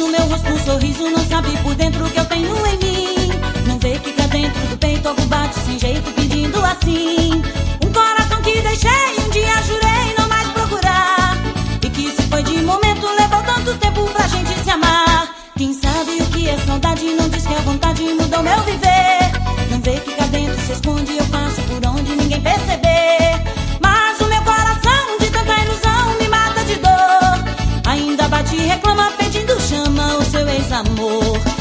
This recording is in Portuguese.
no meu rosto um sorriso, não sabe por dentro o que eu tenho em mim. Não vê que cá dentro do peito algo bate sem jeito, pedindo assim. Um coração que deixei, um dia jurei não mais procurar, e que se foi de momento, levou tanto tempo pra gente se amar. Quem sabe o que é saudade, não diz que a vontade mudou meu viver. Não vê que cá dentro se esconde, eu passo por onde ninguém perceber. Mas o meu coração de tanta ilusão me mata de dor, ainda bate e reclama pedindo chama o seu ex-amor.